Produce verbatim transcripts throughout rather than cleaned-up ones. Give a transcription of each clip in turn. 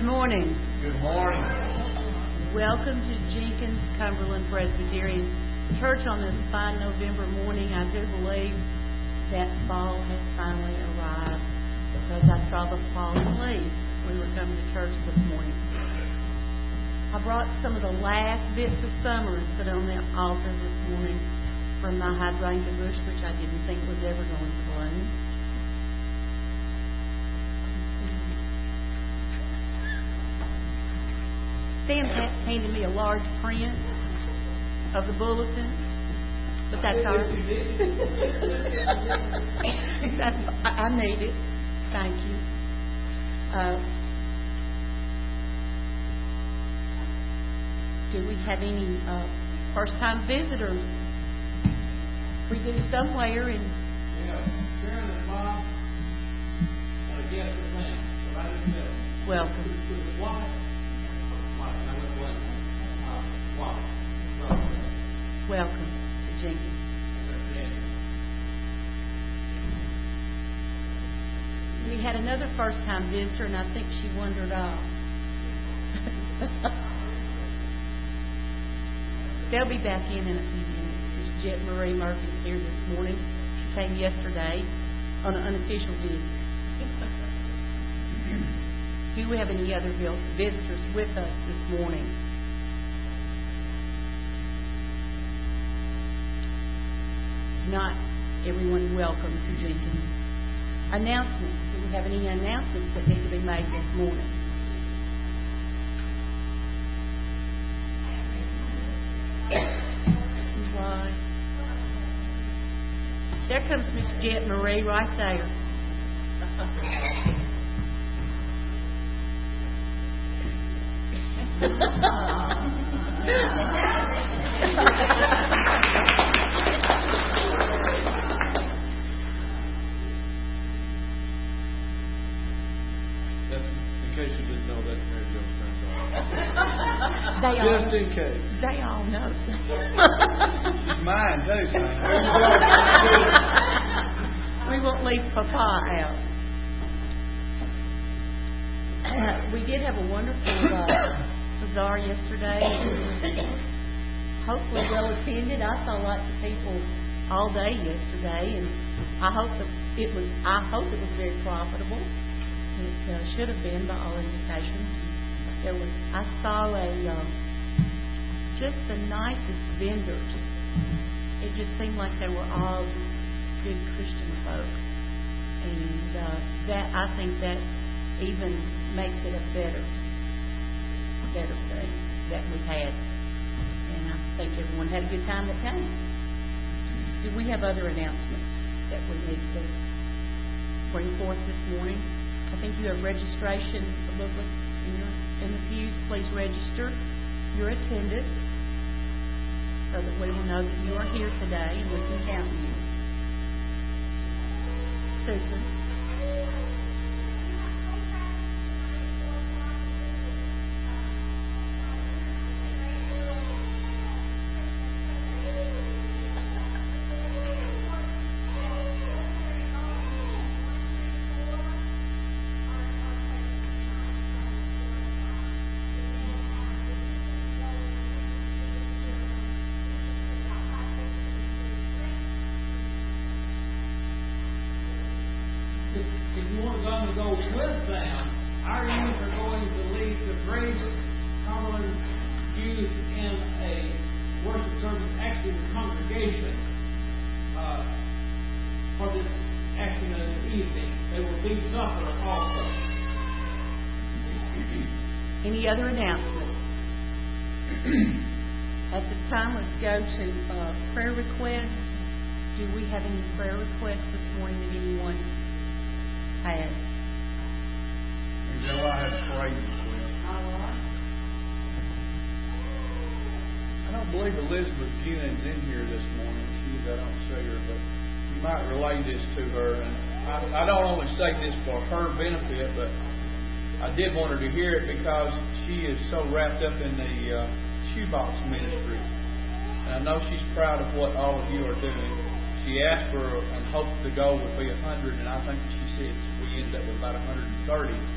Good morning. Good morning. Welcome to Jenkins Cumberland Presbyterian Church on this fine November morning. I do believe that fall has finally arrived because I saw the falling leaves. We were coming to church this morning. I brought some of the last bits of summer and put on the altar this morning from my hydrangea bush, which I didn't think was ever going to bloom. Sam handed me a large print of the bulletin, but that's all right. that's, I, I need it. Thank you. Uh, do we have any uh, first-time visitors? We do somewhere in. Yeah, Sharon and Bob and a guest with Lynn, right in the middle. Welcome. Welcome to Jenkins. We had another first-time visitor, and I think she wandered off. They'll be back in in a few minutes. Miss Jet Marie Murphy's here this morning. She came yesterday on an unofficial visit. Do we have any other visitors with us this morning? Not everyone welcome to Jenkins. Announcements. Do we have any announcements that need to be made this morning? Right. There comes Miss Jet Marie right there. In case you didn't know, that's Mary Jo's granddaughter. They all, Just in case. They all know. She's mine, too, son. We won't leave Papa out. We did have a wonderful uh, bazaar yesterday. Hopefully well attended. I saw lots of people all day yesterday, and I hope that it was. I hope it was very profitable. It uh, should have been by all indications. There was. I saw a uh, just the nicest vendors. It just seemed like they were all just good Christian folk, and uh, that I think that even makes it a better, better thing that we had. And I think everyone had a good time that came. Do we have other announcements that we need to bring forth this morning? I think you have registration booklet in, your, in the pews. Please register your attendance so that we will know that you are here today and we can count you. Susan. If you want them to go with them, our youth are going to lead the Grace Cumberland youth in a worship service, actually the congregation, uh, for this action of the evening. They will be supper also. Any other announcements? At this time, let's go to uh, prayer requests. Do we have any prayer requests this morning that anyone has? And Joe, I have prayed requests. All right. I don't believe Elizabeth Ginn's in here this morning. She's, I don't see her, but you might relay this to her. And I, I don't only say this for her benefit, but I did want her to hear it because she is so wrapped up in the uh, shoebox ministry. And I know she's proud of what all of you are doing. She asked for and hoped the goal would be one hundred, and I think she said we ended up with about one hundred thirty.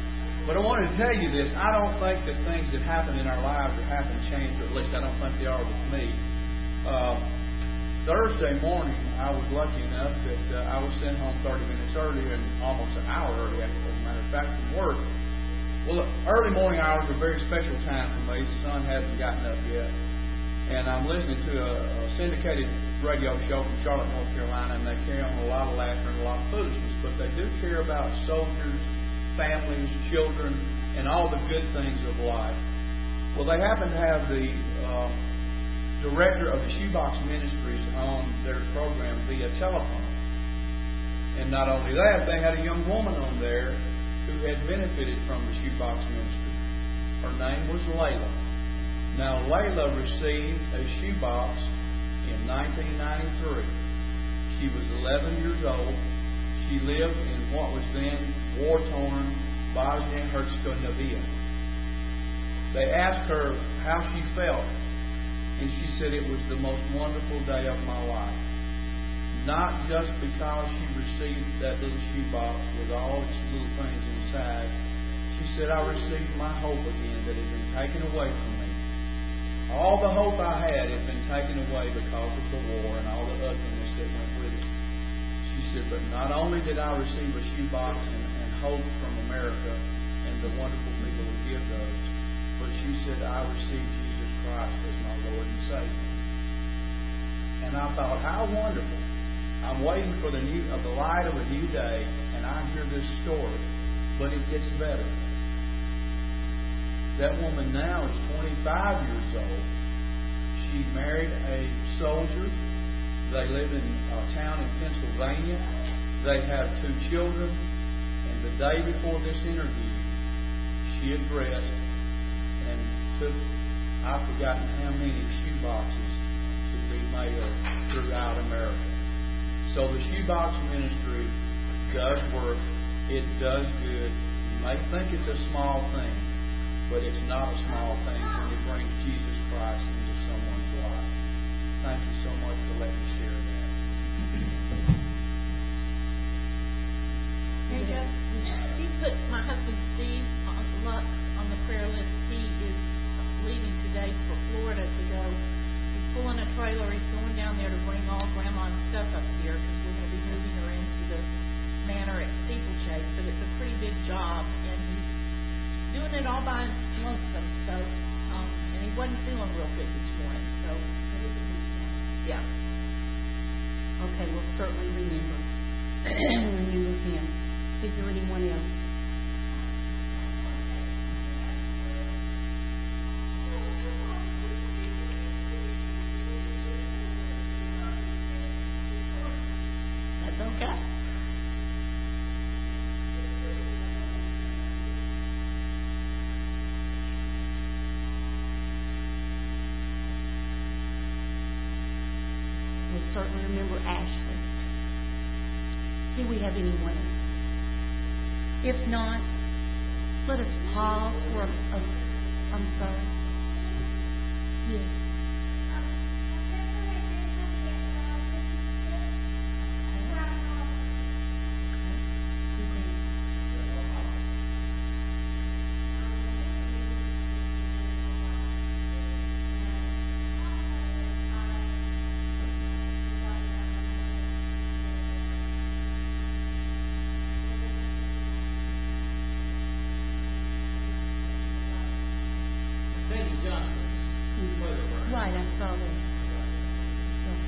But I wanted to tell you this. I don't think that things that happen in our lives are happen chance, or at least I don't think they are with me. Uh, Thursday morning, I was lucky enough that uh, I was sent home thirty minutes earlier and almost an hour early, as a matter of fact, from work. Well, the early morning hours are a very special time for me. The sun hasn't gotten up yet. And I'm listening to a, a syndicated radio show from Charlotte, North Carolina, and they carry on a lot of laughter and a lot of foolishness, but they do care about soldiers, families, children, and all the good things of life. Well, they happen to have the um, director of the Shoebox Ministries on their program via telephone. And not only that, they had a young woman on there who had benefited from the Shoebox Ministry. Her name was Layla. Now, Layla received a shoebox in nineteen ninety-three. She was eleven years old. She lived in what was then war-torn Bosnia and Herzegovina. They asked her how she felt, and she said it was the most wonderful day of my life. Not just because she received that little shoebox with all its little things inside. She said, I received my hope again that had been taken away from me. All the hope I had had been taken away because of the war and all the ugliness that went with it. She said, but not only did I receive a shoebox and, and hope from America and the wonderful people who give those, but she said, I received Jesus Christ as my Lord and Savior. And I thought, how wonderful. I'm waiting for the new of the light of a new day, and I hear this story, but it gets better. That woman now is twenty-five years old. She married a soldier. They live in a town in Pennsylvania. They have two children. And the day before this interview, she addressed and took, I've forgotten how many shoeboxes to be mailed throughout America. So the Shoebox Ministry does work. It does good. You may think it's a small thing, but it's not a small thing when you bring Jesus Christ into someone's life. Thank you so much for letting me share that. Hey, Jeff, he put my husband Steve on the luck on the prayer list. He is leaving today for Florida to go. He's pulling a trailer. He's going down there to bring all Grandma's stuff up here because we're going to be moving her into the manor at Steeplechase. But it's a pretty big job, and he's doing it all by lonesome. So, um, and he wasn't feeling real good this morning. So, yeah. Okay, we'll certainly remember when you look in. Is there anyone else? That's okay. We'll certainly remember Ashley. Do we have anyone else? If not, let us pause for a, a I'm sorry. Yes. Right, I saw that. Yeah.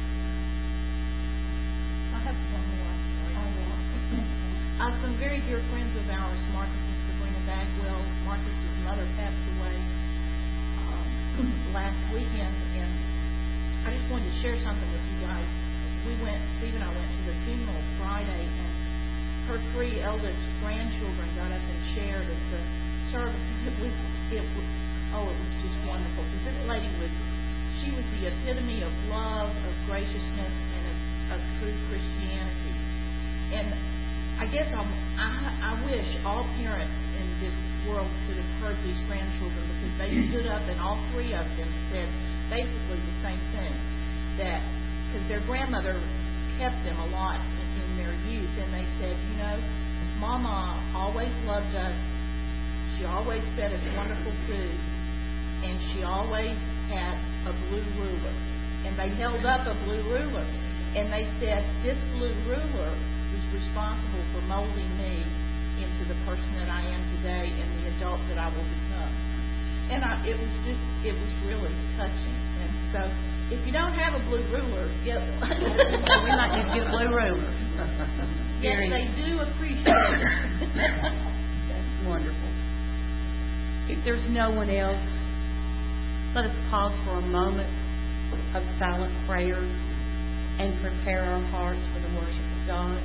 I have one more. All right. Uh, some very dear friends of ours, Marcus and Sabrina Bagwell. Marcus's mother passed away um, last weekend, and I just wanted to share something with you guys. We went, Steve and I went to the funeral Friday, and her three eldest grandchildren got up and shared at the service. It was, it was, oh, it was just wonderful. Because this lady was, she was the epitome of love, of graciousness, and of, of true Christianity. And I guess I'm, I, I wish all parents in this world could have heard these grandchildren, because they stood up and all three of them said basically the same thing. That, because their grandmother kept them a lot in, in their youth, and they said, you know, Mama always loved us. she always fed us wonderful food, and she always had a blue ruler. And they held up a blue ruler, and they said, this blue ruler is responsible for molding me into the person that I am today and the adult that I will become. And I, it was just, it was really touching. And so, if you don't have a blue ruler, get one. We might need to get a blue ruler. Yes, they do appreciate it. That's wonderful. If there's no one else, let us pause for a moment of silent prayer and prepare our hearts for the worship of God.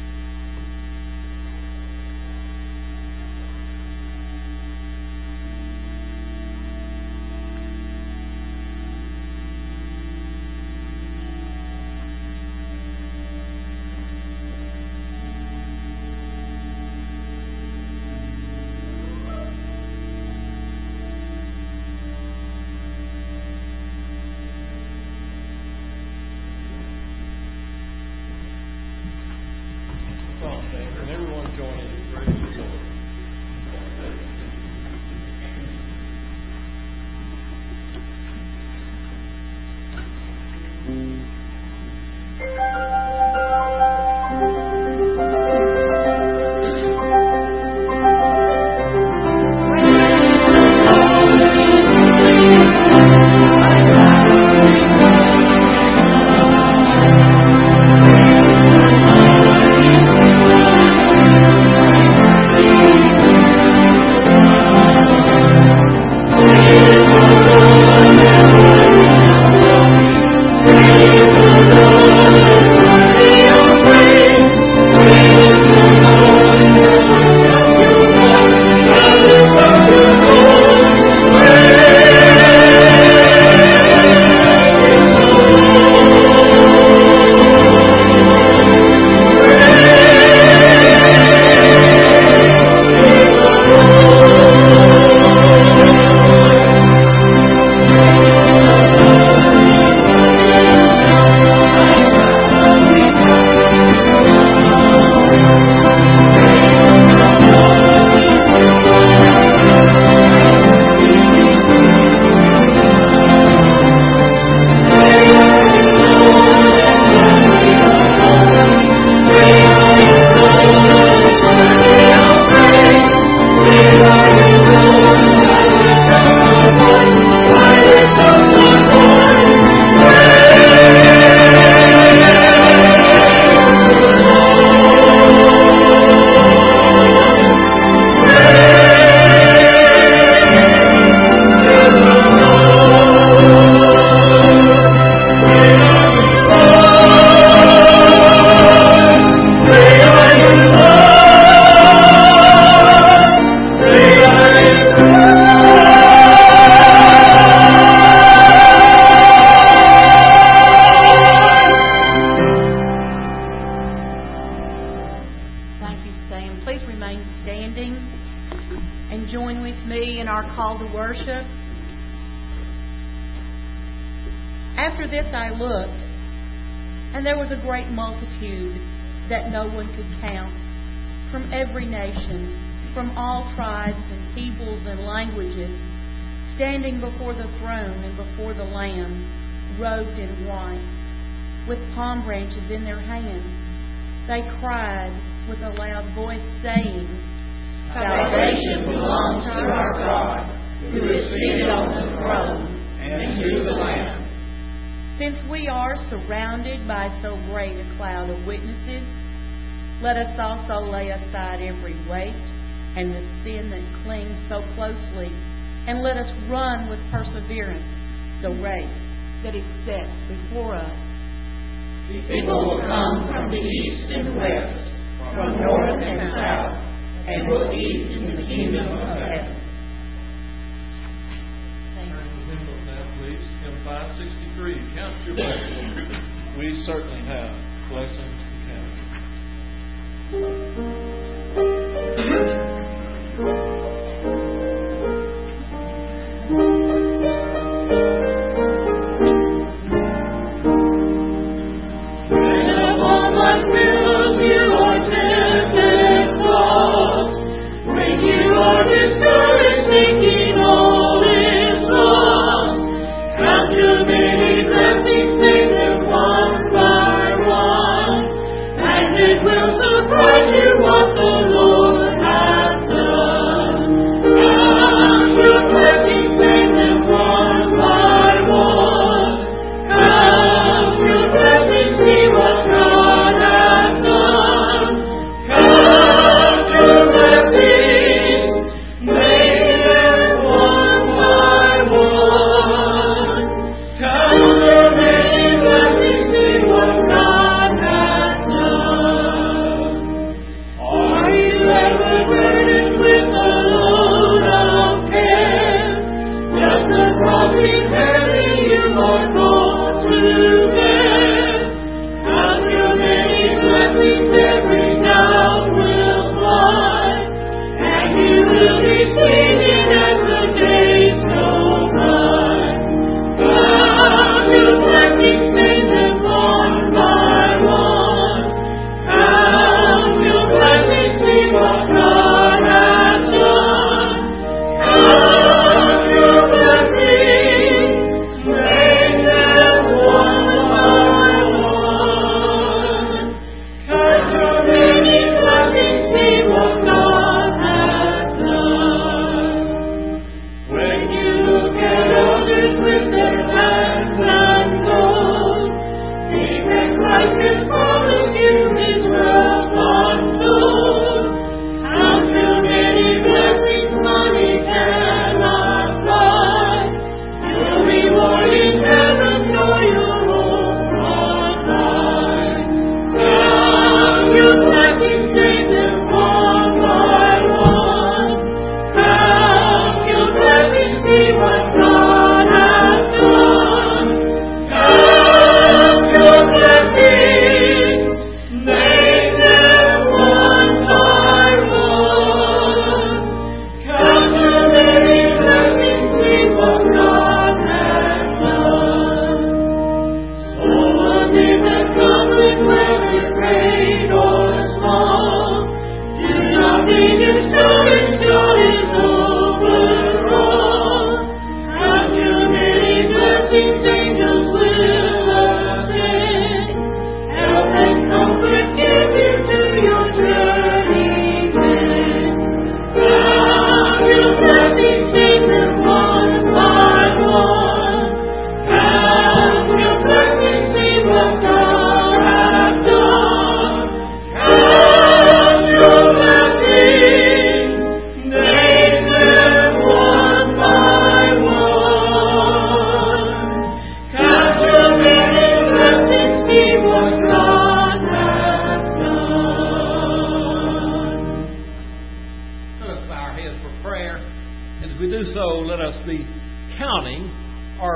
And everyone join in praise the Lord. After this I looked, and there was a great multitude that no one could count, from every nation, from all tribes and peoples and languages, standing before the throne and before the Lamb, robed in white, with palm branches in their hands. They cried with a loud voice, saying, Salvation belongs to our God, who is seated on the throne, and to the Lamb. Since we are surrounded by so great a cloud of witnesses, let us also lay aside every weight and the sin that clings so closely, and let us run with perseverance the race that is set before us. People will come from the east and west, from north and south, and will eat in the kingdom of heaven. five sixty-three. Count your blessings. We certainly have blessings to count. And upon my billows you are tempted, false. When you are disturbed,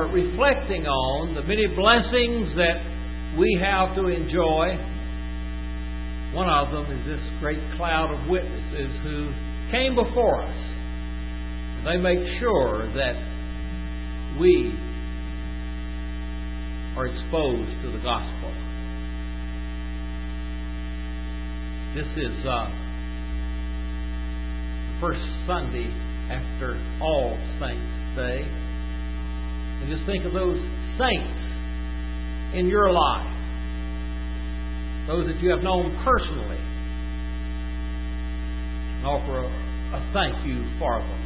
are reflecting on the many blessings that we have to enjoy. One of them is this great cloud of witnesses who came before us. They make sure that we are exposed to the gospel. This is uh, the first Sunday after All Saints Day. And just think of those saints in your life, those that you have known personally, and offer a, a thank you for them.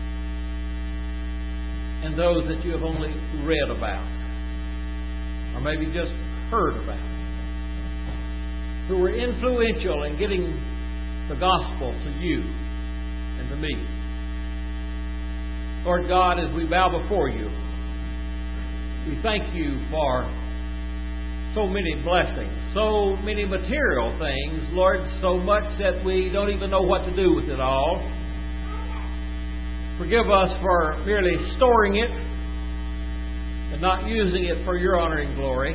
And those that you have only read about, or maybe just heard about, who were influential in getting the gospel to you and to me. Lord God, as we bow before you, we thank you for so many blessings, so many material things, Lord, so much that we don't even know what to do with it all. Forgive us for merely storing it and not using it for your honor and glory.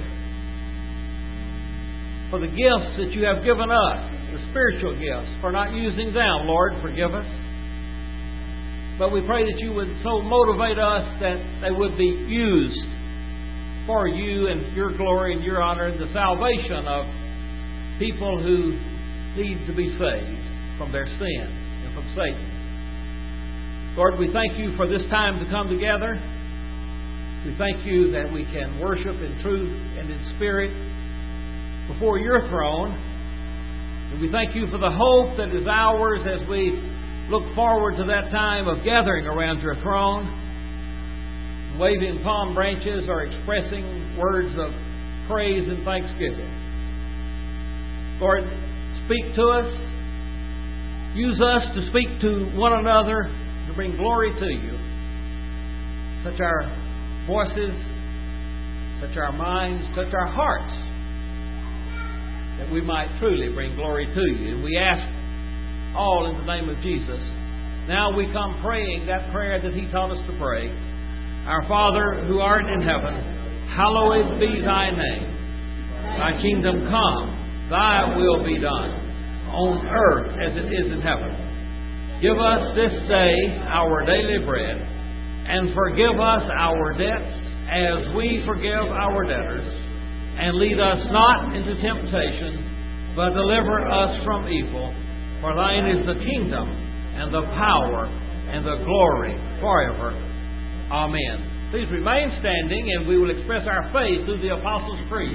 For the gifts that you have given us, the spiritual gifts, for not using them, Lord, forgive us. But we pray that you would so motivate us that they would be used for you and your glory and your honor and the salvation of people who need to be saved from their sin and from Satan. Lord, we thank you for this time to come together. We thank you that we can worship in truth and in spirit before your throne. And we thank you for the hope that is ours as we look forward to that time of gathering around your throne, waving palm branches or expressing words of praise and thanksgiving. Lord, speak to us. Use us to speak to one another, to bring glory to you. Touch our voices, touch our minds, touch our hearts, that we might truly bring glory to you. And we ask all in the name of Jesus. Now we come praying that prayer that he taught us to pray. Our Father, who art in heaven, hallowed be thy name. Thy kingdom come, thy will be done, on earth as it is in heaven. Give us this day our daily bread, and forgive us our debts as we forgive our debtors. And lead us not into temptation, but deliver us from evil. For thine is the kingdom, and the power, and the glory forever. Amen. Please remain standing, and we will express our faith through the Apostles' Creed.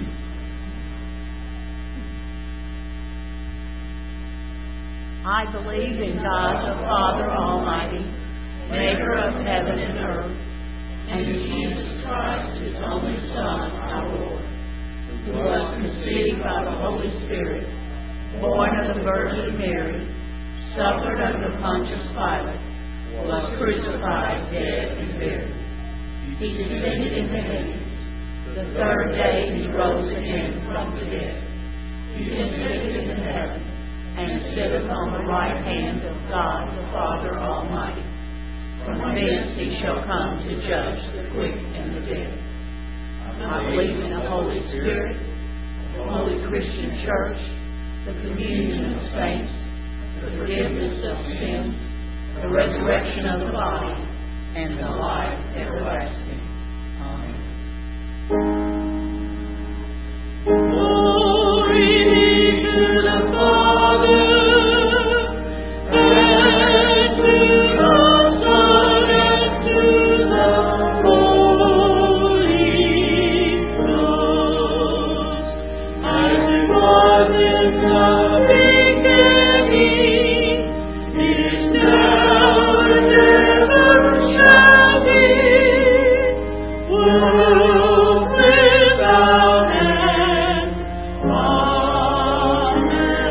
I believe in God the Father Almighty, maker of heaven and earth, and in Jesus Christ, his only Son, our Lord, who was conceived by the Holy Spirit, born of the Virgin Mary, suffered under Pontius Pilate, was crucified, dead, and buried. He descended into Hades. The third day he rose again from the dead. He ascended into heaven, and sitteth on the right hand of God the Father Almighty. From thence he shall come to judge the quick and the dead. I believe in the Holy Spirit, the Holy Christian Church, the communion of saints, the forgiveness of sins, the resurrection of the body, and the life everlasting. Amen. Glory be to the Father, and to the Son, and to the Holy Ghost, as it was in the beginning, is now, and ever shall be, world without end. Amen.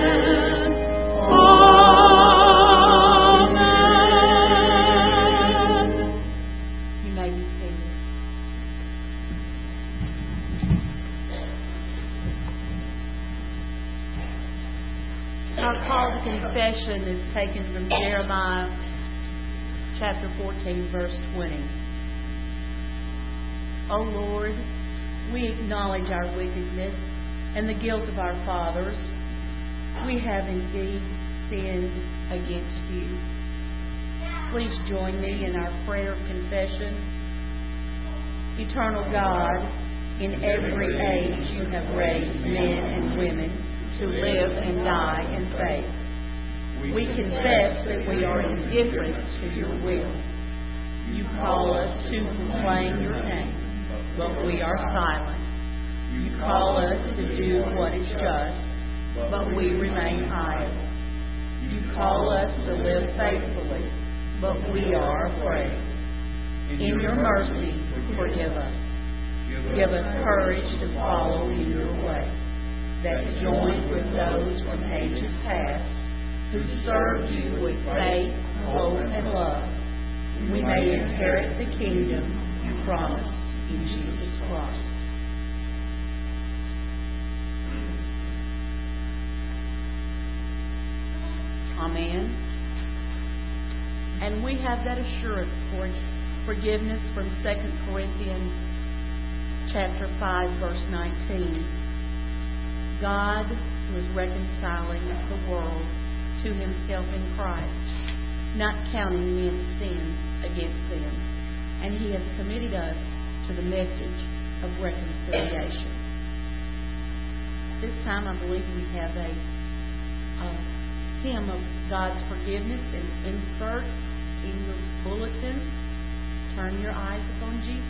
Amen. You may be seated. Our call to confession is taken from Jeremiah chapter fourteen, verse twenty. O Lord, we acknowledge our wickedness and the guilt of our fathers. We have indeed sinned against you. Please join me in our prayer of confession. Eternal God, in every age you have raised men and women to live and die in faith. We confess that we are indifferent to your will. You call us to proclaim your name, but we are silent. You call us to do what is just, but we remain idle. You call us to live faithfully, but we are afraid. In your mercy, forgive us. Give us courage to follow in your way, that joined with those from ages past, who served you with faith, hope, and love, we may inherit the kingdom you promised in Jesus Christ. Amen. And we have that assurance for forgiveness from Second Corinthians chapter five, verse nineteen. God was reconciling the world to himself in Christ, not counting men's sins against them. And he has committed us to the message of reconciliation. This time I believe we have a, a hymn of God's forgiveness, and insert in your bulletin, turn your eyes upon Jesus.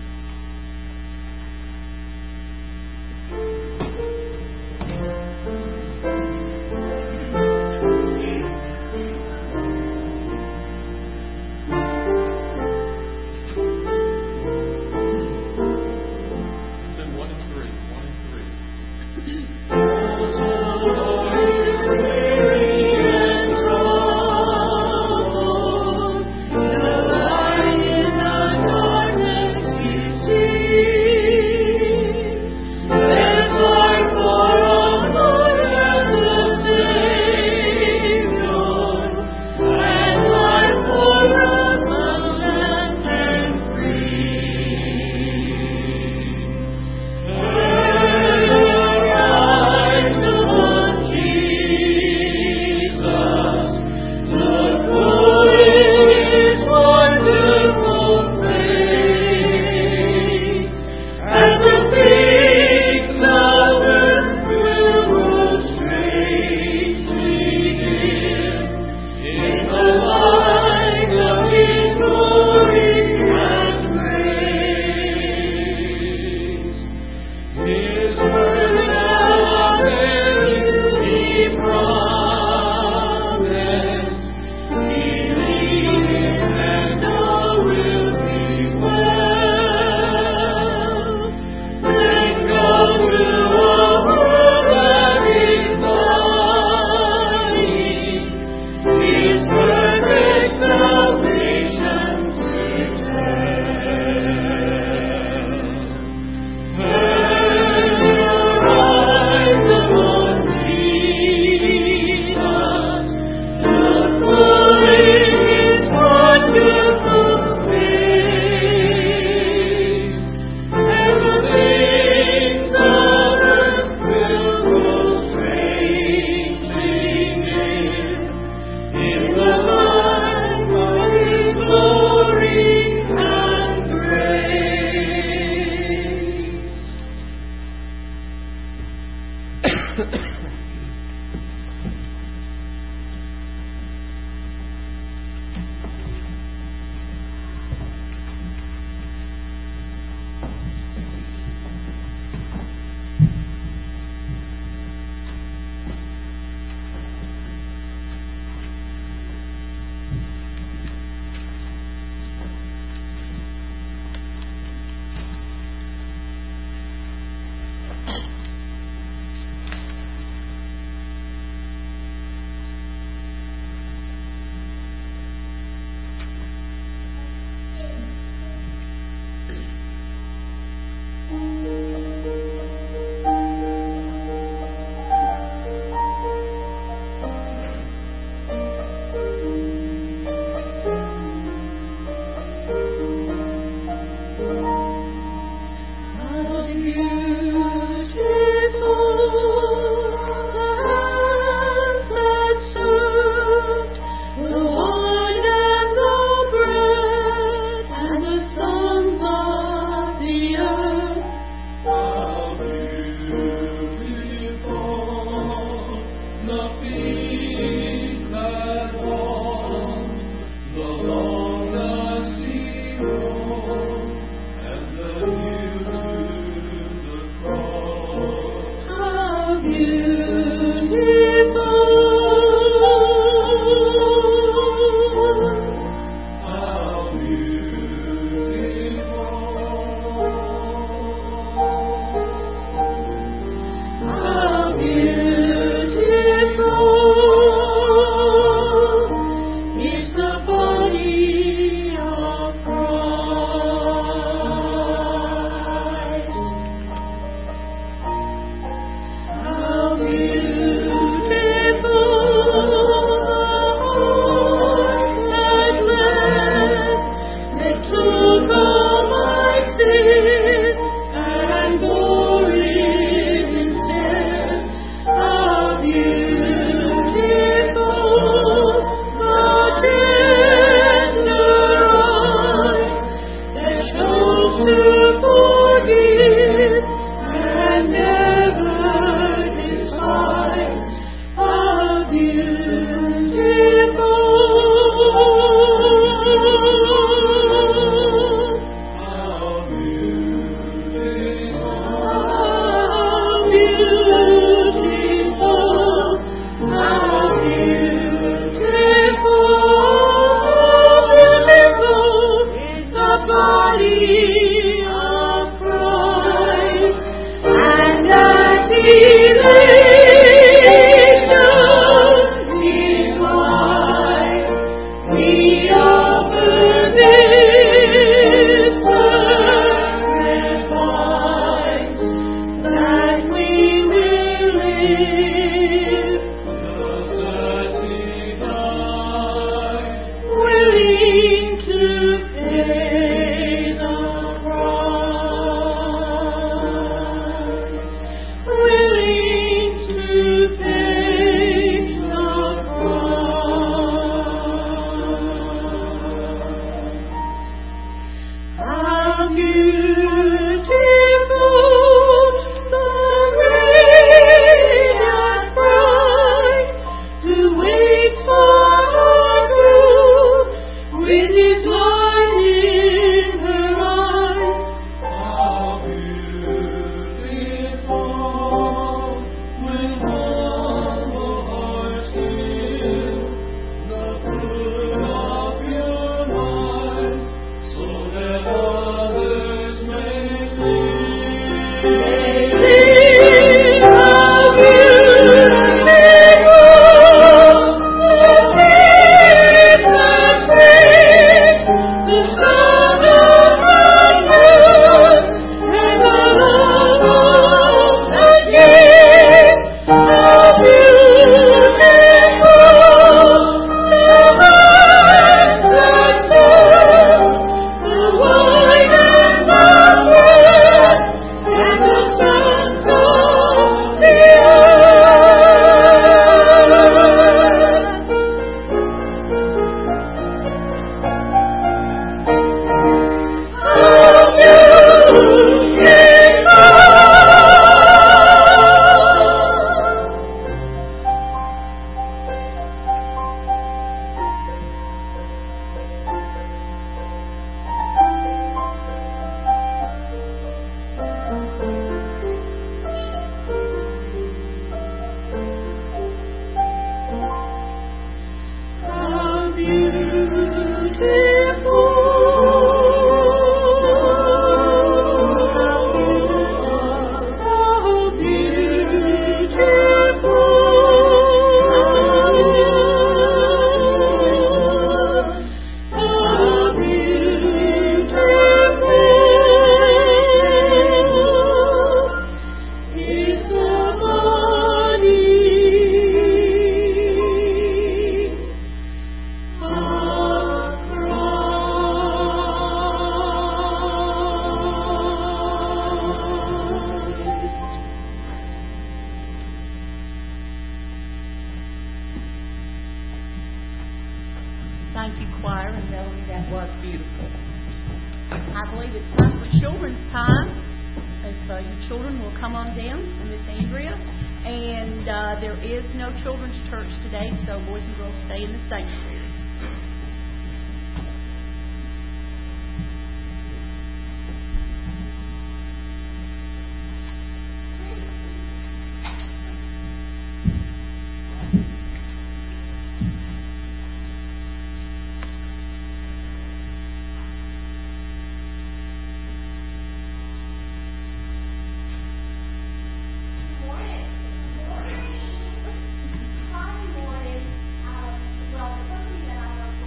Thank you, choir and Melanie. That was beautiful. I believe it's time for children's time. If uh, you children will come on down, and Miss Andrea. And uh, there is no children's church today, so boys and girls stay in the sanctuary. Friday morning, uh, well, the company that I work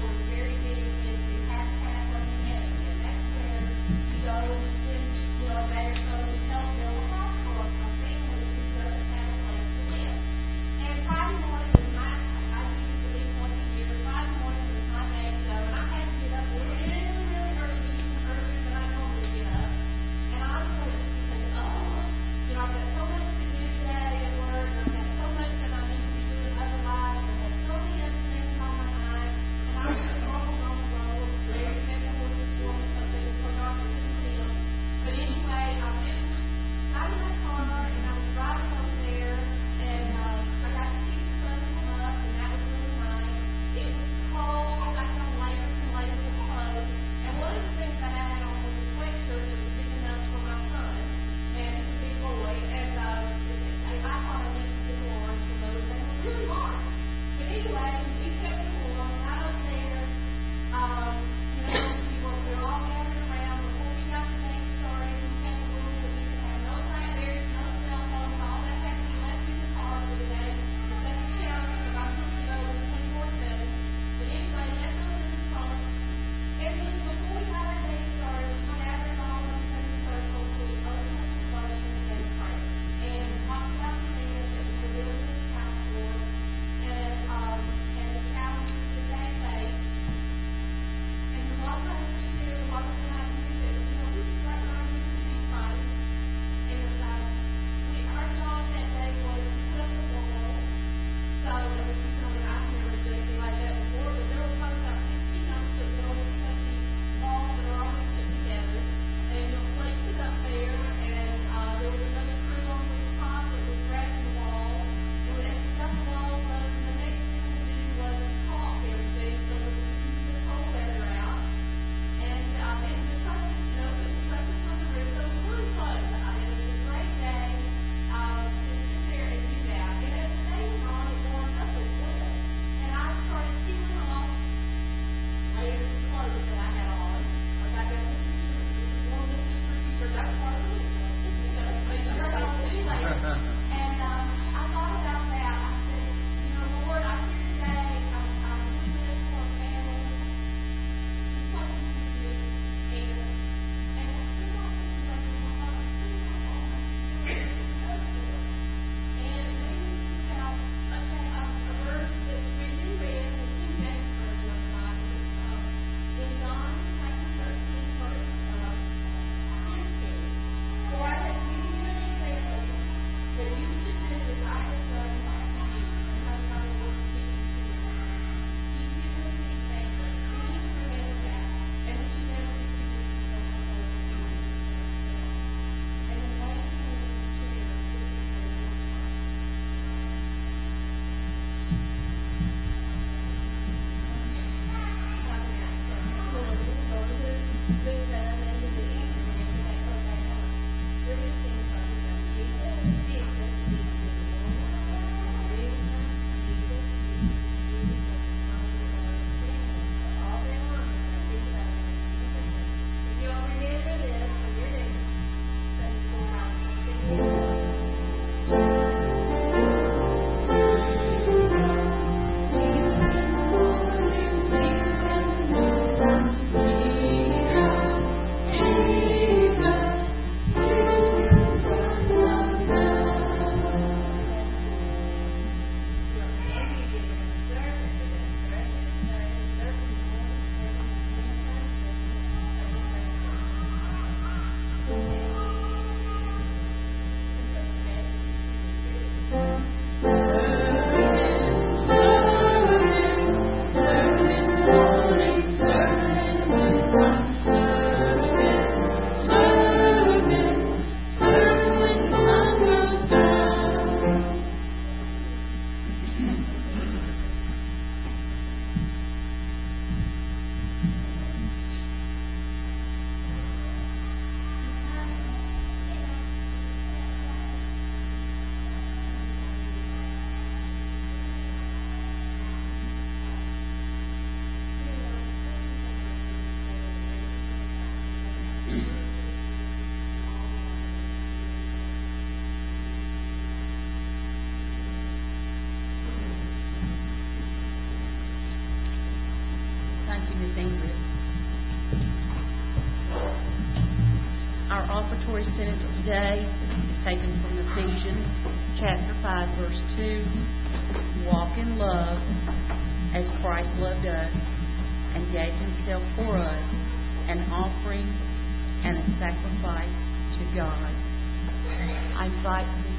sentence today is taken from Ephesians chapter five, verse two. Walk in love as Christ loved us and gave himself for us, an offering and a sacrifice to God. I invite you.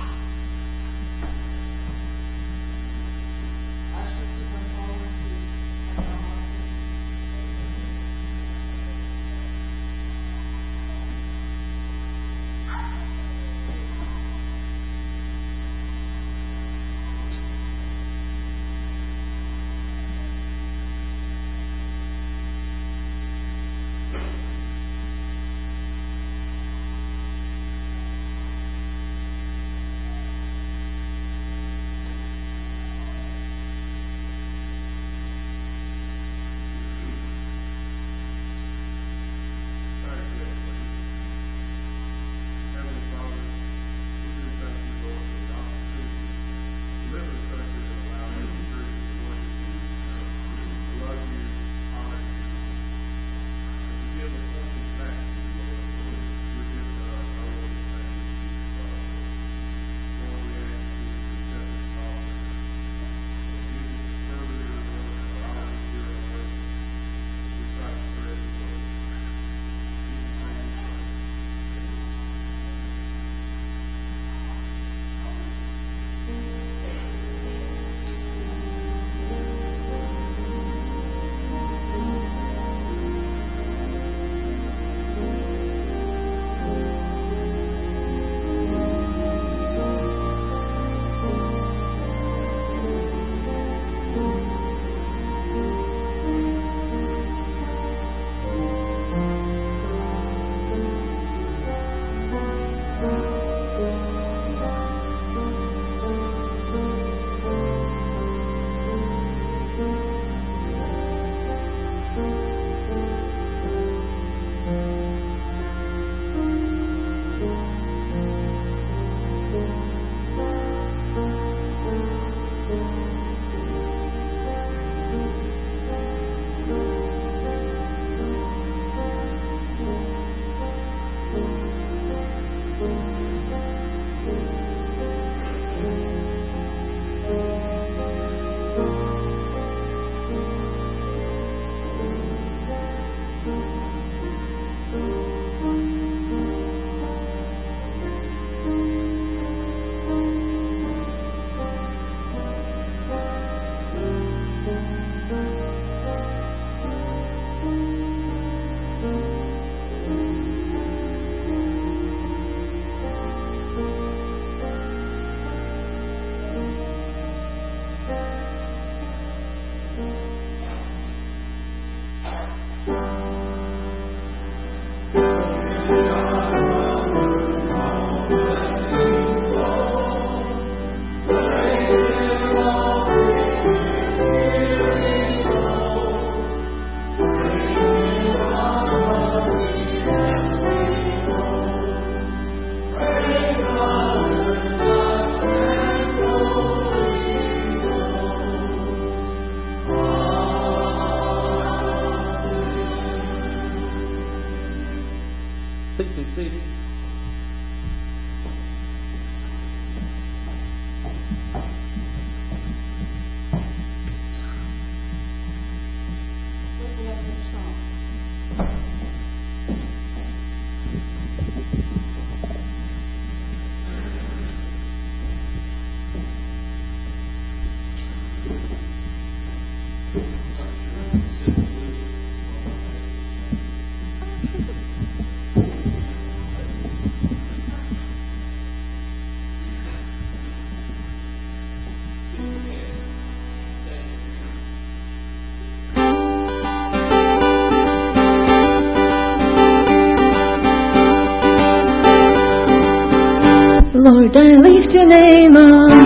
Lord, I lift your name on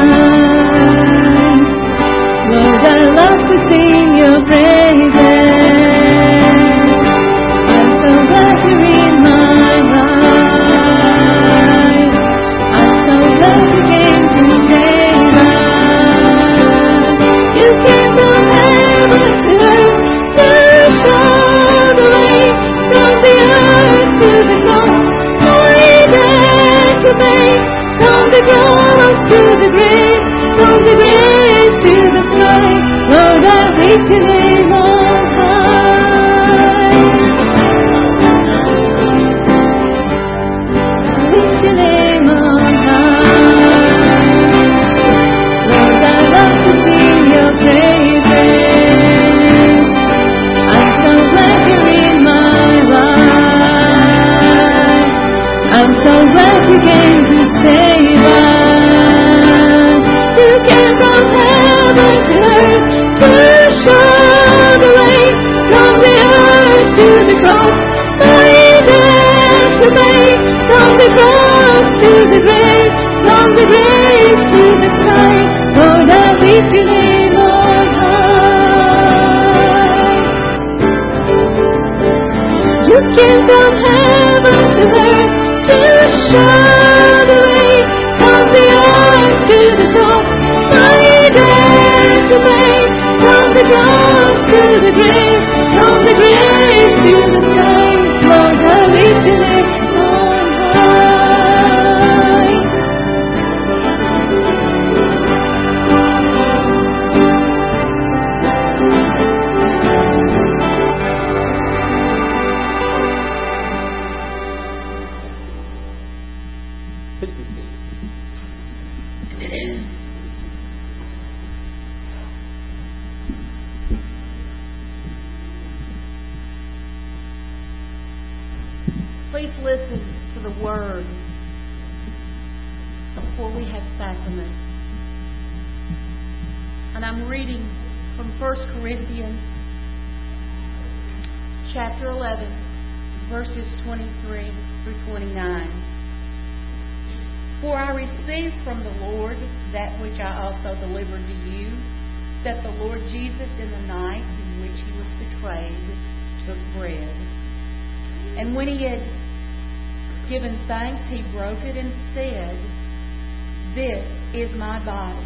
high. Lord, I love to sing your praises. I'm so glad you're in my life. I'm so glad you came to save us. You came from heaven to earth to show the way from the earth to the cross. the cross to the grave, from the grave to the sky. Lord, I lift your name on high. I lift your name on high. Lord, I love to sing your praises. I'm so glad you're in my life. I'm so glad you came to save us. You came from heaven to earth to show the way, from the earth to the cross. My death to pay, from the cross to the grave, from the grave to the sky. Lord, I lift your name on high. You came from heaven to earth to show the way, from the earth to the cross. My death to pay, from the cross to the grave, from the grave to the sky. Lord, I lift your name on high. Please listen to the word before we have sacrament. And I'm reading from First Corinthians chapter eleven, verses twenty-three through twenty-nine. For I received from the Lord that which I also delivered to you, that the Lord Jesus, in the night in which he was betrayed, took bread. And when he had given thanks, he broke it and said, "This is my body,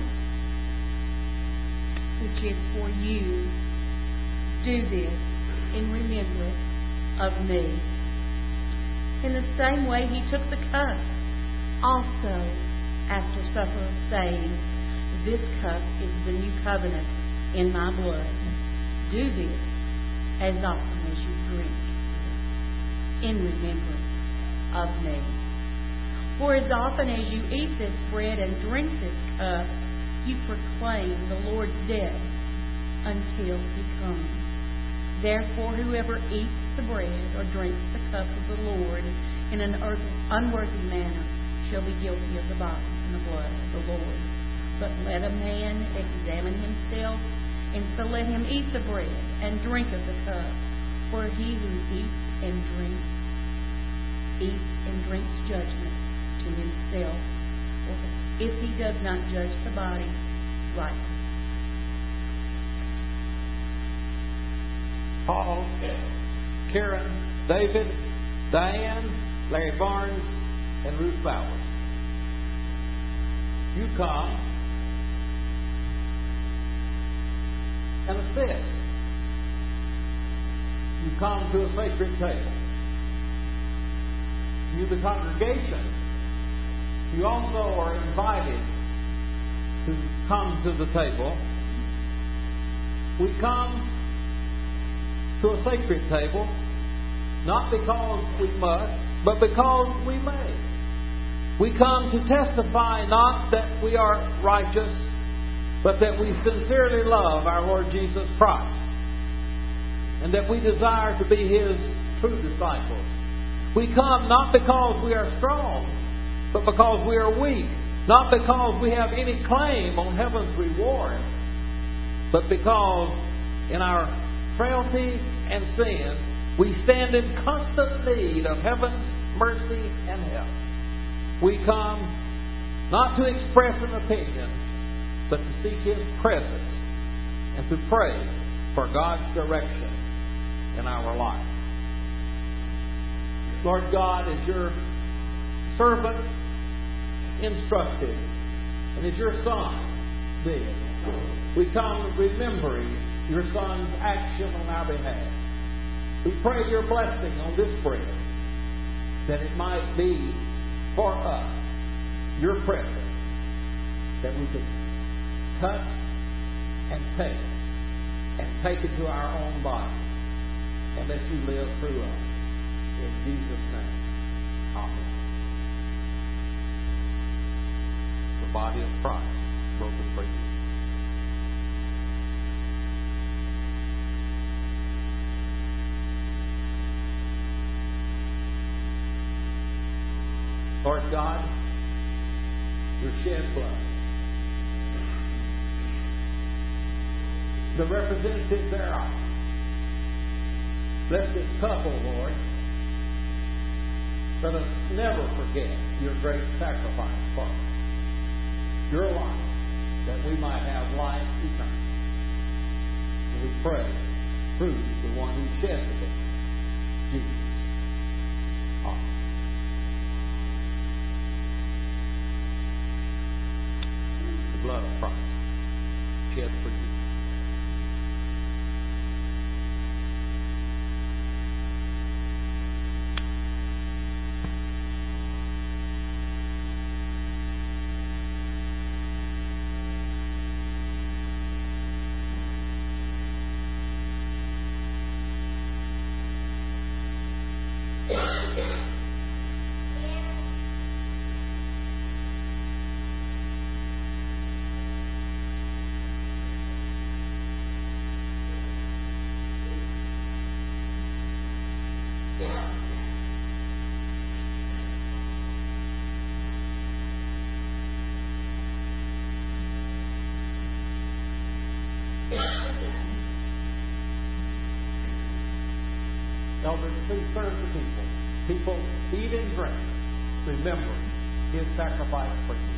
which is for you. Do this in remembrance of me." In the same way he took the cup also after supper, saying, "This cup is the new covenant in my blood. Do this as often as you drink in remembrance of me. For as often as you eat this bread and drink this cup, you proclaim the Lord's death until he comes. Therefore, whoever eats the bread or drinks the cup of the Lord in an unworthy manner shall be guilty of the body and the blood of the Lord. But let a man examine himself, and so let him eat the bread and drink of the cup. For he who eats and drinks, eats and drinks judgment to himself, if he does not judge the body rightly." Paul, Karen, David, Diane, Larry Barnes, and Ruth Bowers. You come and assist. You come to a sacred table. You, the congregation, you also are invited to come to the table. We come to a sacred table not because we must, but because we may. We come to testify not that we are righteous, but that we sincerely love our Lord Jesus Christ, and that we desire to be His true disciples. We come not because we are strong, but because we are weak. Not because we have any claim on heaven's reward, but because in our frailty and sin, we stand in constant need of heaven's mercy and help. We come not to express an opinion, but to seek His presence and to pray for God's direction in our life. Lord God, as your servant instructed, and as your Son did, we come remembering your Son's action on our behalf. We pray your blessing on this bread, that it might be for us your presence, that we could touch and take and take it to our own body and let you live through us. In Jesus' name. Amen. The body of Christ broken for you. Lord God, your shed blood, the representative thereof. Bless this couple, Lord. Let us never forget your great sacrifice for us. Your life, that we might have life eternal. And we pray through the one who shed the blood, Jesus. Amen. The blood of Christ shed for you. Elders, please serve the people. People, eat and drink, remembering his sacrifice for you.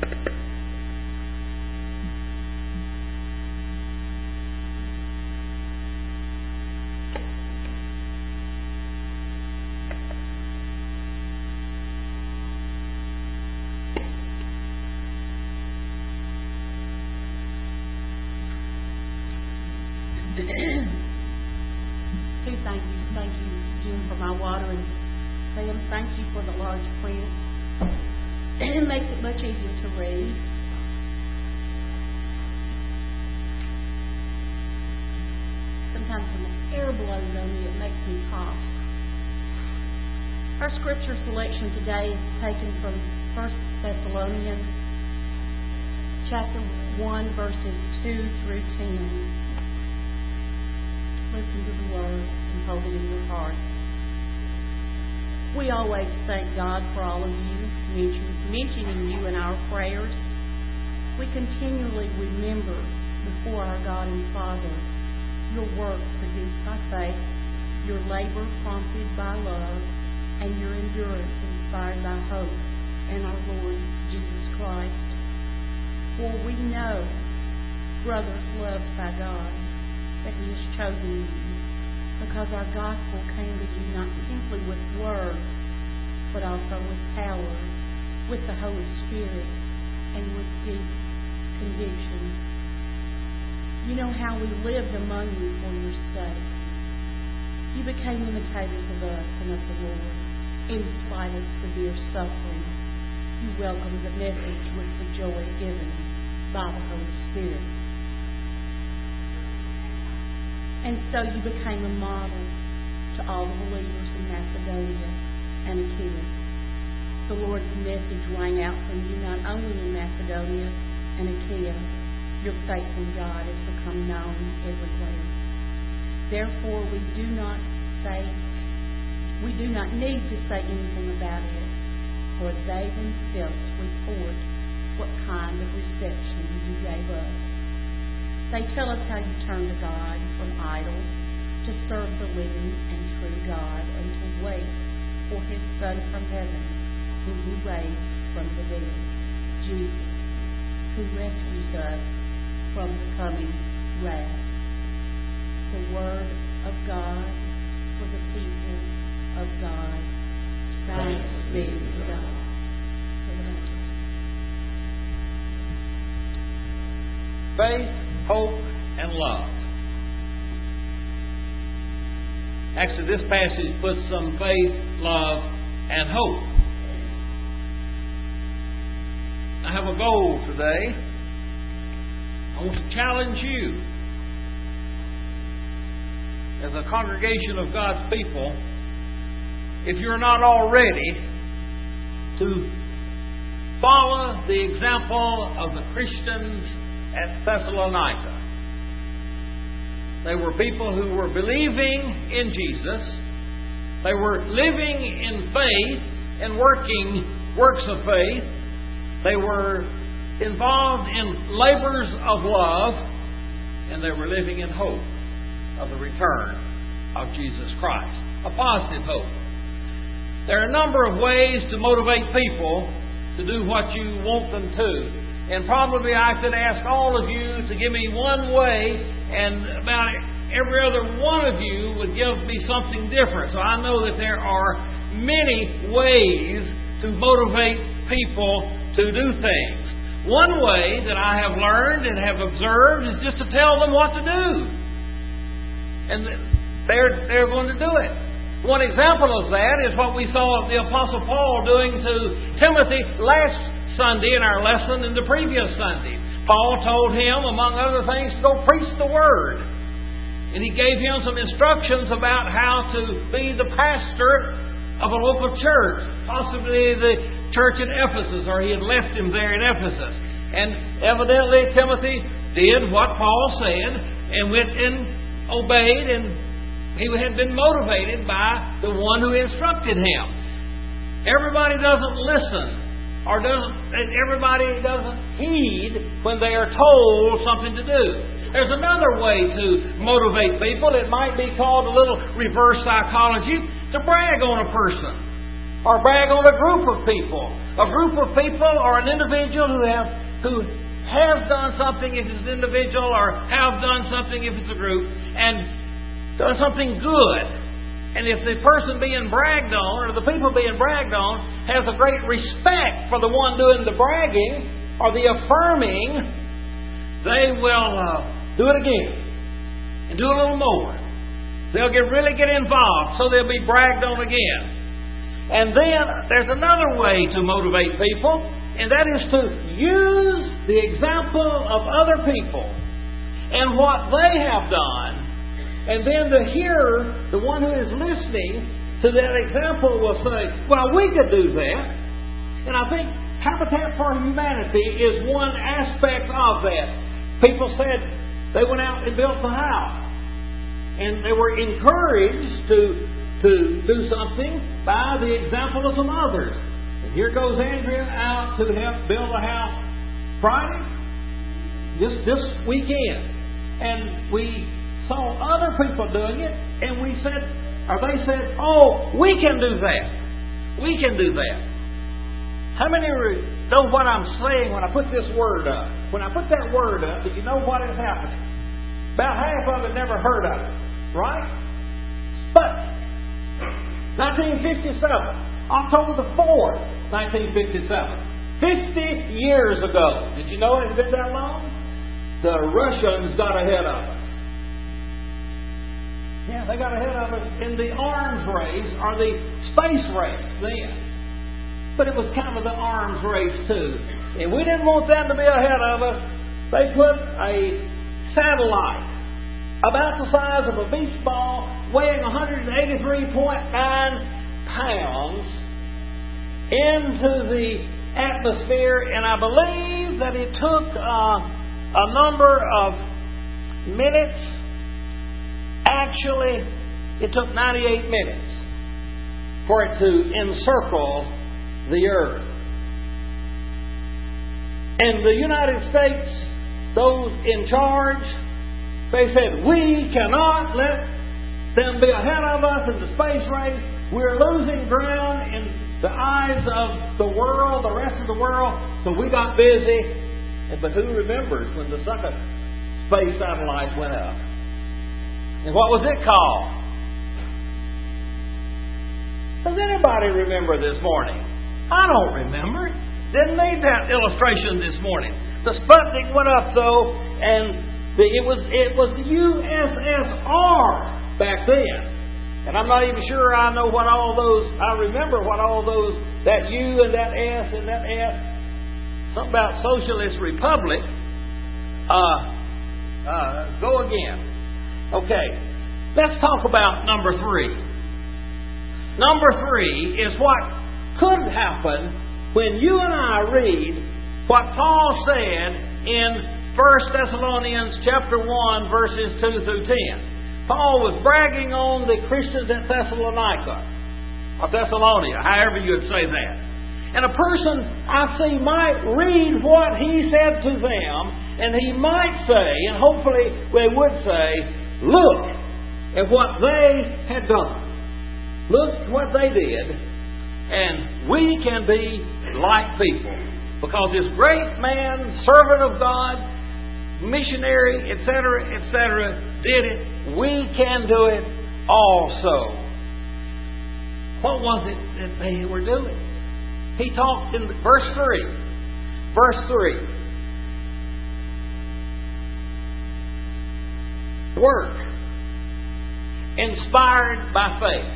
Two, thank you. Thank you, Jim, for my water. And Sam, thank you for the large print. It makes it much easier to read. Sometimes when the air blows on me, it makes me cough. Our scripture selection today is taken from First Thessalonians chapter one, verses two through ten. Listen to the word and hold it in your heart. We always thank God for all of you, mentioning you in our prayers. We continually remember before our God and Father your work produced by faith, your labor prompted by love, and your endurance inspired by hope in our Lord Jesus Christ. For we know, brothers loved by God, that He has chosen you, because our gospel came to you not simply with words, but also with power, with the Holy Spirit, and with deep conviction. You know how we lived among you for your sake. You became imitators of us and of the Lord, in spite of severe suffering. You welcomed the message with the joy given by the Holy Spirit. And so you became a model to all the believers in Macedonia and Achaia. The Lord's message rang out from you not only in Macedonia and Achaia. Your faith in God has become known everywhere. Therefore, we do not say, we do not need to say anything about it, for they themselves report what kind of reception you gave us. They tell us how you turned to God from idols to serve the living and true God and to wait for His Son from heaven, whom He raised from the dead, Jesus, who rescues us from the coming wrath. The Word of God for the people of God. Thanks be to God. Faith, hope, and love. Actually, this passage puts some faith, love, and hope. I have a goal today. I want to challenge you as a congregation of God's people, if you're not already, to follow the example of the Christians at Thessalonica. They were people who were believing in Jesus. They were living in faith and working works of faith. They were involved in labors of love, and they were living in hope of the return of Jesus Christ. A positive hope. There are a number of ways to motivate people to do what you want them to. And probably I could ask all of you to give me one way, and about every other one of you would give me something different. So I know that there are many ways to motivate people to do things. One way that I have learned and have observed is just to tell them what to do. And they're, they're going to do it. One example of that is what we saw the Apostle Paul doing to Timothy last Sunday in our lesson and the previous Sunday. Paul told him, among other things, to go preach the Word. And he gave him some instructions about how to be the pastor of a local church, possibly the church in Ephesus, or he had left him there in Ephesus. And evidently Timothy did what Paul said and went and obeyed, and he had been motivated by the one who instructed him. Everybody doesn't listen, or doesn't everybody doesn't heed when they are told something to do. There's another way to motivate people. It might be called a little reverse psychology, to brag on a person. or brag on a group of people. A group of people or an individual who have who has done something if it's an individual, or have done something if it's a group, and done something good. And if the person being bragged on, or the people being bragged on, has a great respect for the one doing the bragging or the affirming, they will uh, do it again and do a little more. They'll get really get involved, so they'll be bragged on again. And then there's another way to motivate people, and that is to use the example of other people and what they have done, and then to hear the one who is listening to that example will say, well, we could do that. And I think Habitat for Humanity is one aspect of that. People said they went out and built the house, and they were encouraged to to do something by the example of some others. And here goes Andrea out to help build a house Friday, this this weekend, and we saw other people doing it, and we said, or they said, "Oh, we can do that. We can do that." How many know what I'm saying when I put this word up? When I put that word up, do you know what is happening? About half of it never heard of it, right? But nineteen fifty-seven, October the fourth, nineteen fifty-seven. fifty years ago. Did you know it had been that long? The Russians got ahead of us. Yeah, they got ahead of us in the arms race, or the space race then. But it was kind of the arms race too. And we didn't want them to be ahead of us. They put a satellite about the size of a beach ball, weighing one hundred eighty-three point nine pounds, into the atmosphere, and I believe that it took uh, a number of minutes. Actually, it took ninety-eight minutes for it to encircle the earth. And the United States, those in charge, they said, we cannot let them be ahead of us in the space race. We're losing ground in the eyes of the world, the rest of the world. So we got busy. But who remembers when the second space satellite went up? And what was it called? Does anybody remember this morning? I don't remember. Didn't need that illustration this morning. The Sputnik went up though, and the, it was it was the U S S R back then. And I'm not even sure I know what all those, I remember what all those, that U and that S and that S, something about Socialist Republic. Uh, uh, go again. Okay, let's talk about number three. Number three is what could happen when you and I read what Paul said in First Thessalonians chapter one, verses two through ten. Paul was bragging on the Christians at Thessalonica, or Thessalonica, however you would say that. And a person, I see, might read what he said to them, and he might say, and hopefully they would say, look at what they had done. Look at what they did, and we can be like people. Because this great man, servant of God, missionary, et cetera, et cetera, did it. We can do it also. What was it that they were doing? He talked in verse three. Verse three. Work. Inspired by faith.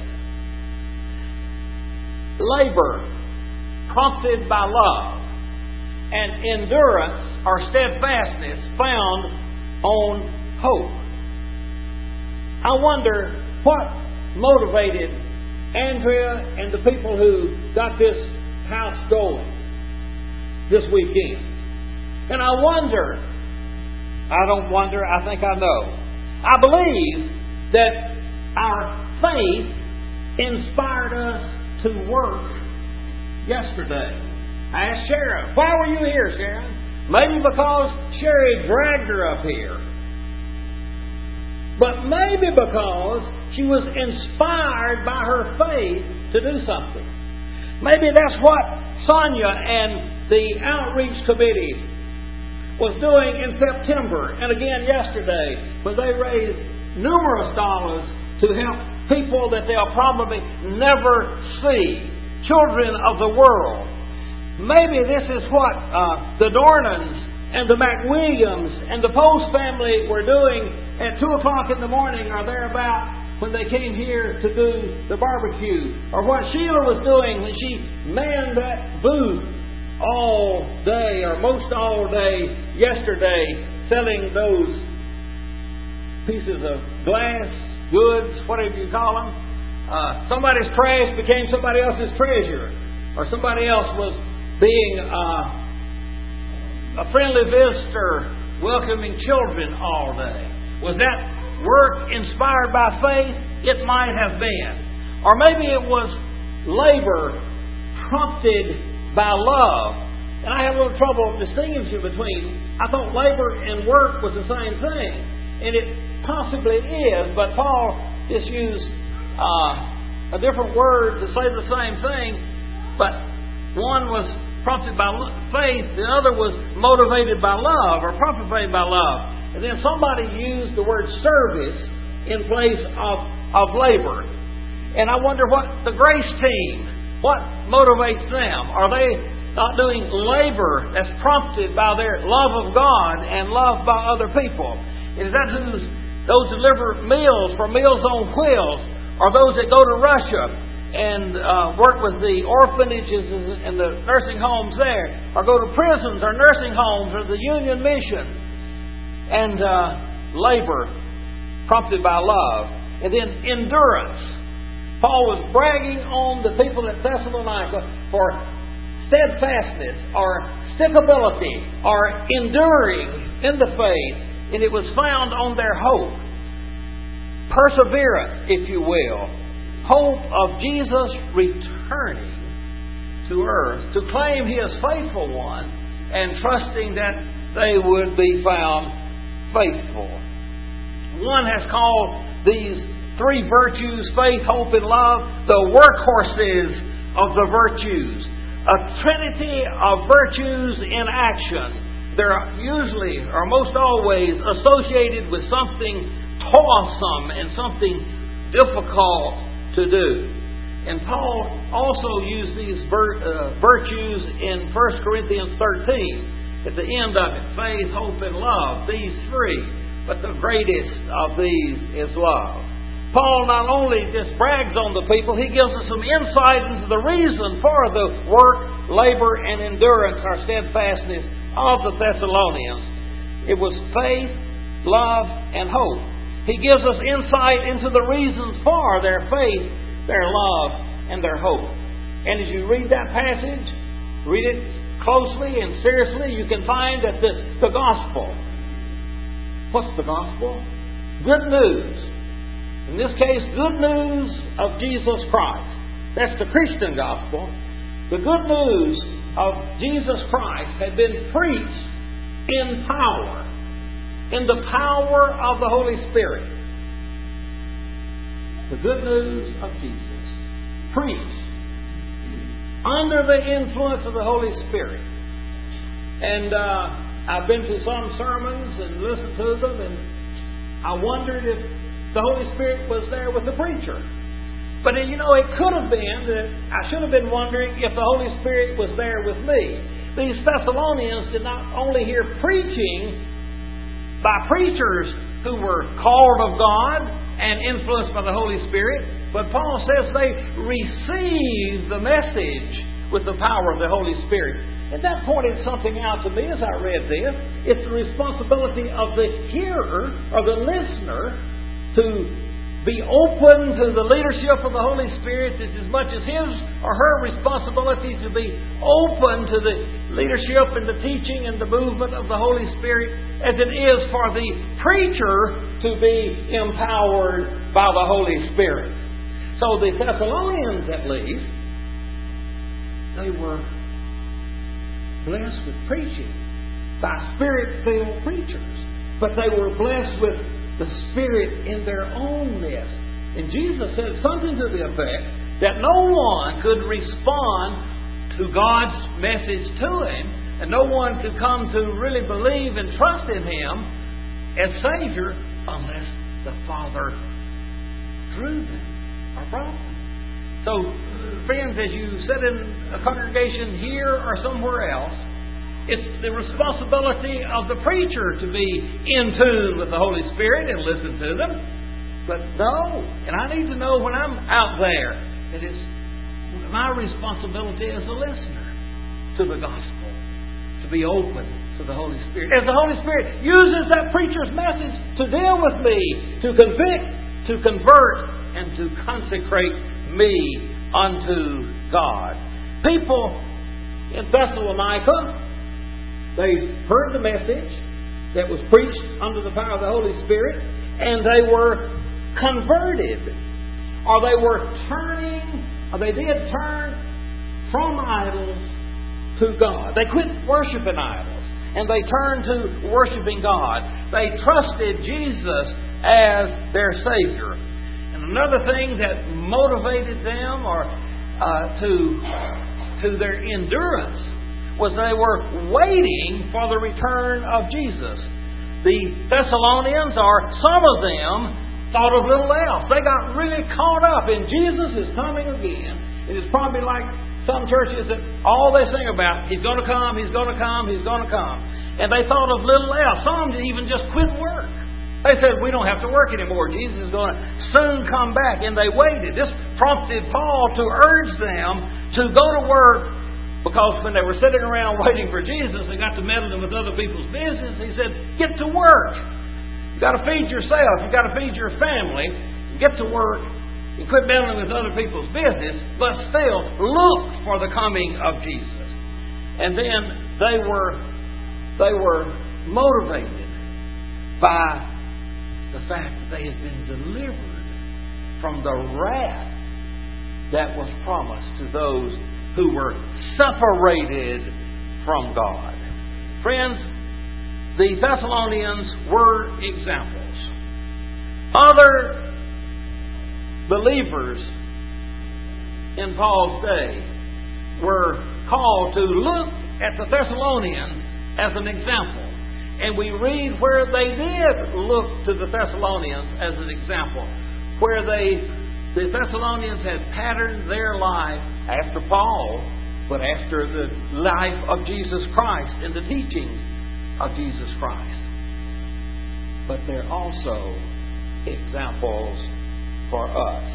Labor. Prompted by love. And endurance or steadfastness found on hope. I wonder what motivated Andrea and the people who got this house going this weekend. And I wonder, I don't wonder, I think I know. I believe that our faith inspired us to work yesterday. I asked Sharon, why were you here, Sharon? Maybe because Sherry dragged her up here. But maybe because she was inspired by her faith to do something. Maybe that's what Sonia and the outreach committee was doing in September and again yesterday when they raised numerous dollars to help people that they'll probably never see, children of the world. Maybe this is what uh, the Dornans and the McWilliams and the Post family were doing at two o'clock in the morning or thereabout when they came here to do the barbecue, or what Sheila was doing when she manned that booth all day or most all day yesterday selling those pieces of glass, goods, whatever you call them. Uh, somebody's trash became somebody else's treasure, or somebody else was being uh, a friendly visitor welcoming children all day. Was that work inspired by faith? It might have been. Or maybe it was labor prompted by love. And I have a little trouble distinguishing between. I thought labor and work was the same thing. And it possibly is, but Paul just used uh, a different word to say the same thing. But one was prompted by faith, the other was motivated by love or prompted by love. And then somebody used the word service in place of, of labor. And I wonder what the Grace team, what motivates them? Are they not doing labor that's prompted by their love of God and love by other people? Is that who's those deliver meals for Meals on Wheels, or those that go to Russia and uh, work with the orphanages and the nursing homes there, or go to prisons or nursing homes or the Union Mission? And uh, labor prompted by love. And then endurance. Paul was bragging on the people at Thessalonica for steadfastness or stickability or enduring in the faith. And it was found on their hope. Perseverance, if you will. Hope of Jesus returning to earth to claim His faithful one and trusting that they would be found faithful. One has called these three virtues, faith, hope, and love, the workhorses of the virtues. A trinity of virtues in action. They're usually, or most always, associated with something toilsome and something difficult to do. And Paul also used these vir- uh, virtues in First Corinthians thirteen. At the end of it, faith, hope, and love. These three. But the greatest of these is love. Paul not only just brags on the people, he gives us some insight into the reason for the work, labor, and endurance, or steadfastness of the Thessalonians. It was faith, love, and hope. He gives us insight into the reasons for their faith, their love, and their hope. And as you read that passage, read it closely and seriously, you can find that the, the gospel. What's the gospel? Good news. In this case, good news of Jesus Christ. That's the Christian gospel. The good news of Jesus Christ had been preached in power, in the power of the Holy Spirit. The good news of Jesus. Preached under the influence of the Holy Spirit. And uh, I've been to some sermons and listened to them, and I wondered if the Holy Spirit was there with the preacher. But you know, it could have been that I should have been wondering if the Holy Spirit was there with me. These Thessalonians did not only hear preaching by preachers who were called of God and influenced by the Holy Spirit, but Paul says they received the message with the power of the Holy Spirit. And that pointed something out to me as I read this. It's the responsibility of the hearer or the listener to be open to the leadership of the Holy Spirit. It's as much as his or her responsibility to be open to the leadership and the teaching and the movement of the Holy Spirit as it is for the preacher to be empowered by the Holy Spirit. So the Thessalonians, at least, they were blessed with preaching by Spirit-filled preachers. But they were blessed with the Spirit in their own midst. And Jesus said something to the effect that no one could respond to God's message to him, and no one could come to really believe and trust in Him as Savior unless the Father drew them or brought them. So, friends, as you sit in a congregation here or somewhere else, it's the responsibility of the preacher to be in tune with the Holy Spirit and listen to them. But no, and I need to know when I'm out there that it's my responsibility as a listener to the gospel to be open to the Holy Spirit. As the Holy Spirit uses that preacher's message to deal with me, to convict, to convert, and to consecrate me unto God. People in Thessalonica, they heard the message that was preached under the power of the Holy Spirit, and they were converted. Or they were turning, or they did turn from idols to God. They quit worshiping idols, and they turned to worshiping God. They trusted Jesus as their Savior. And another thing that motivated them or uh, to, to their endurance was they were waiting for the return of Jesus. The Thessalonians, or some of them, thought of little else. They got really caught up in Jesus is coming again. It is probably like some churches that all they sing about, He's going to come, He's going to come, He's going to come. And they thought of little else. Some even just quit work. They said, we don't have to work anymore. Jesus is going to soon come back. And they waited. This prompted Paul to urge them to go to work, because when they were sitting around waiting for Jesus, they got to meddling with other people's business. He said, get to work. You've got to feed yourself. You've got to feed your family. Get to work. You quit meddling with other people's business, but still look for the coming of Jesus. And then they were, they were motivated by the fact that they had been delivered from the wrath that was promised to those who were separated from God. Friends, the Thessalonians were examples. Other believers in Paul's day were called to look at the Thessalonians as an example. And we read where they did look to the Thessalonians as an example, where they The Thessalonians had patterned their life after Paul, but after the life of Jesus Christ and the teachings of Jesus Christ. But they're also examples for us.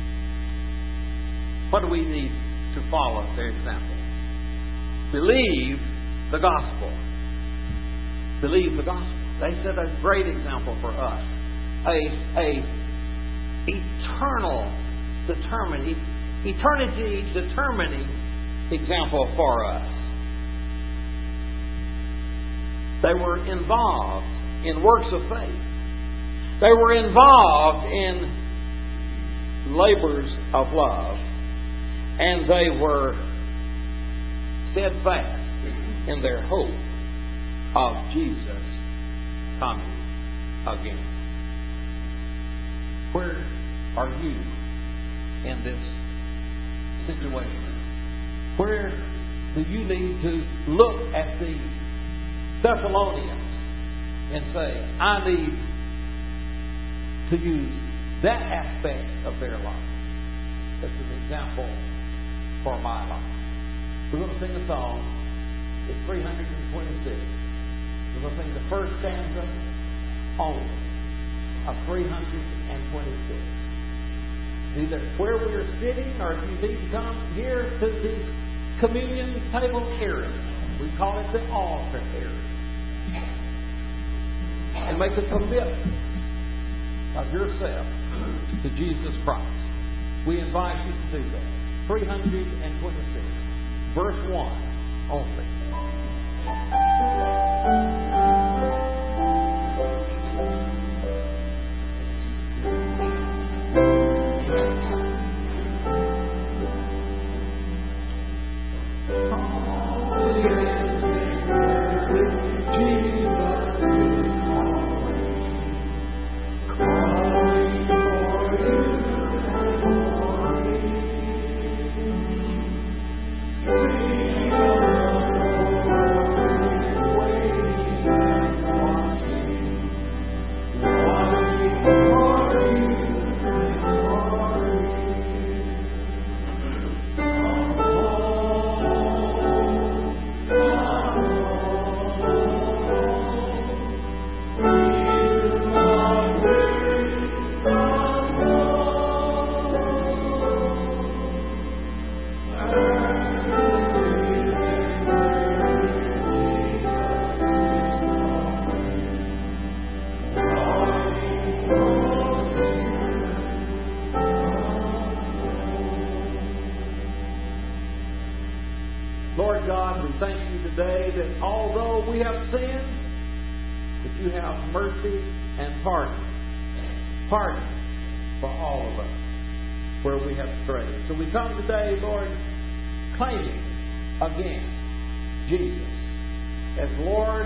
What do we need to follow their example? Believe the gospel. Believe the gospel. They set a great example for us. A, a eternal, determining, eternity determining example for us. They were involved in works of faith. They were involved in labors of love. And they were steadfast in their hope of Jesus coming again. Where are you in this situation? Where do you need to look at the Thessalonians and say, I need to use that aspect of their life as an example for my life? We're going to sing a song. It's three hundred twenty-six. We're going to sing the first stanza only of three hundred twenty-six. Either where we are sitting, or if you need to come here to the communion table area. We call it the altar area. And make a commitment of yourself to Jesus Christ. We invite you to do that. three hundred twenty-six, verse one only. although we have sinned, that you have mercy and pardon. Pardon for all of us where we have strayed. So we come today, Lord, claiming again Jesus as Lord